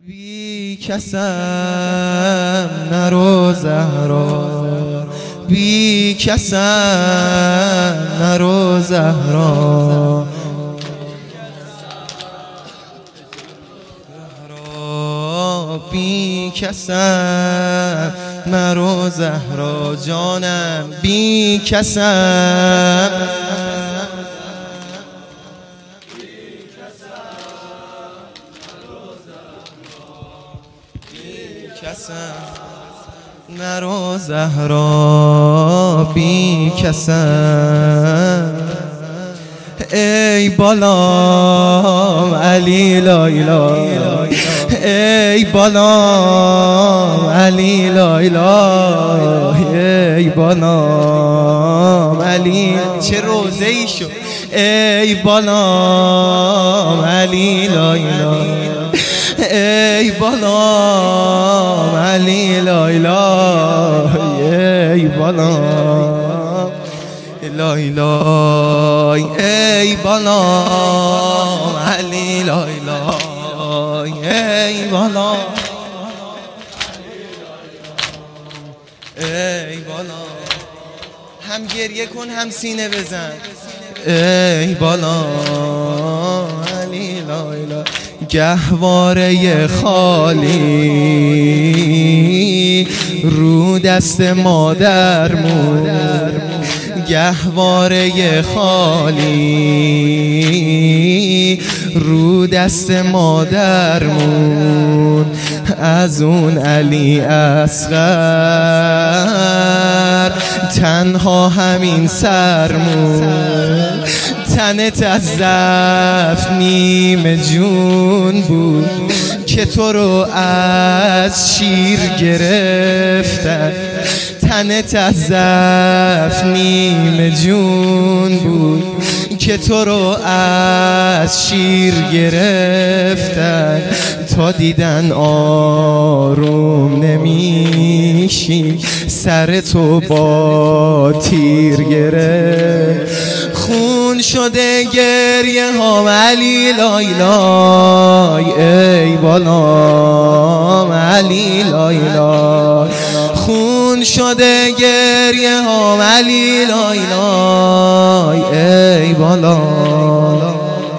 بی کسم نرو زهرا، بی کسم نرو زهرا، بی کسم مرو زهرا جانم، بی کسم نرو زهرا، بی کسم ای بالام علی لایلا، ای بالام علی لایلا، ای بالام علی چه روزه ای شد، ای بالام علی لایلا، ای بالام علی لایلا، ای بالام لایلا، ای بالام علی لایلا، ای بالام ای بالام هم گریه کن هم سینه بزن، ای بالام علی لایلا، گهواره خالی رو دست مادرمون، گهواره خالی رو دست مادرمون، از اون علی اصغر تنها همین سرمون، تنت از ضعف نیمه جون بود که تو رو از شیر گرفتن، تنت از ضعف نیمه جون بود که تو رو از شیر گرفتن، تا دیدن آروم نمیشی سر تو با تیر گرفت، خون شده گریه ها علی لایلا، ای بالام علی لایلا، خون شده گریه ها علی لایلا، ای بالام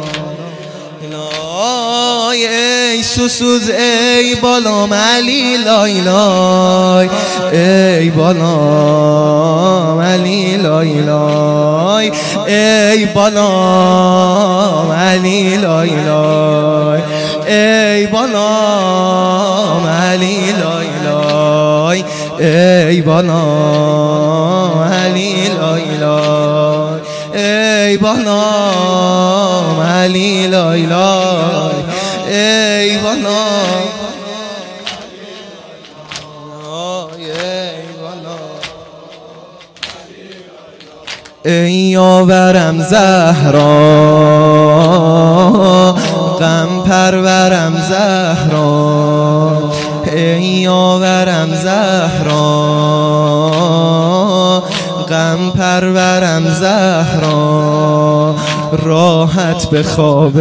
ای سوسوز، ای بالام علی لایلا، ای بالام علی لایلا، ای بالام علی لایلا، ای بالام علی لایلا، ای بالام علی لایلا، ای بالام علی لایلا، ای بالام ای یاورم زهرا، غم پرورم زهرا، ای یاورم زهرا، غم پرورم زهرا، راحت به خواب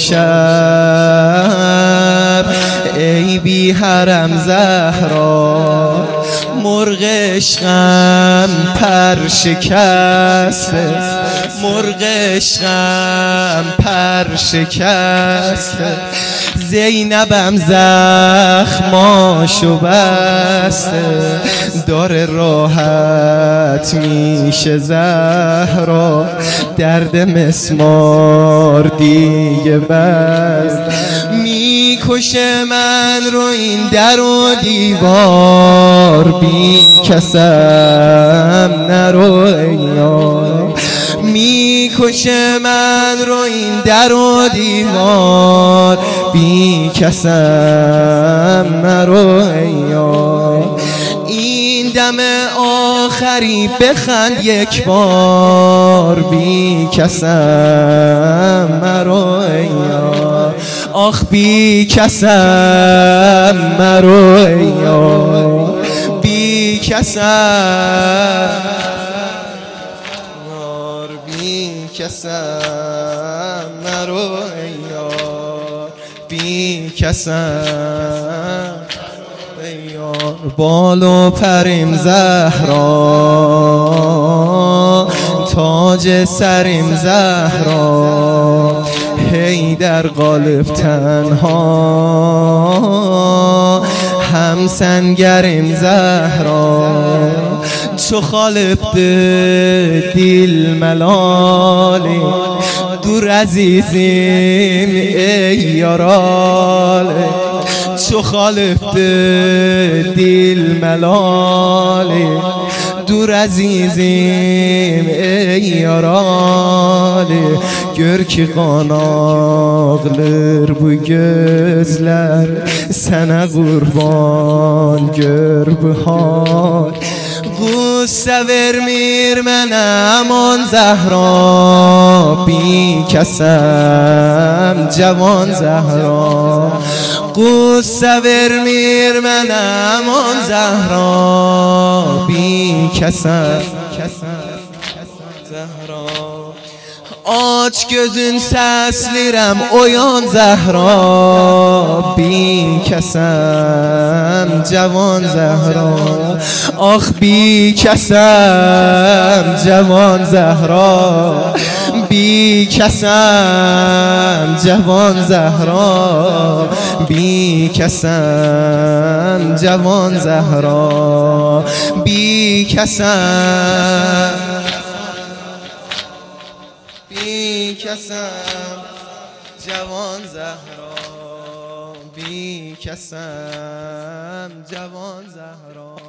امشب ای بی حرم زهرا، مرغ عشقم پر شکسته، مرغ عشقم پر شکسته، زینبم زخماشو بسته، داره راحت میشه زهرا، درد مسمار دیگه بس، میکشه من رو این در و دیوار، بی کسم نرو ایار، میکشه من رو این در و دیوار، بی کسم نرو ایار، این دم آخری بخند یک بار، بی کسم مرو ایار، آخ بی کسم مرو ایار، بی کسم، بی کسم مرو ایار، بی کسم بال و پریم زهرا تاج سریم زهرا هی در قالب تنها هم سنگریم زهرا چو خالب دیل ملالی دور عزیزیم ای یاراله چو خالب دیل ملالی دور عزیزیم ey yaralı gör ki kan ağlar bu gözler sana kurban gör bu hal Qüssə vermir mənə aman Zəhra Bikəsəm cavan Zəhra Qüssə vermir mənə aman Zəhra Bikəsəm Zəhra Aç gözün səslirəm oyan Zəhra Bikəsəm cavan Zəhra Ax bikəsəm cavan Zəhra Bikəsəm cavan Zəhra Bikəsəm cavan Zəhra Bikəsəm Bikəsəm cavan Zəhra Bikəsəm cavan Zəhra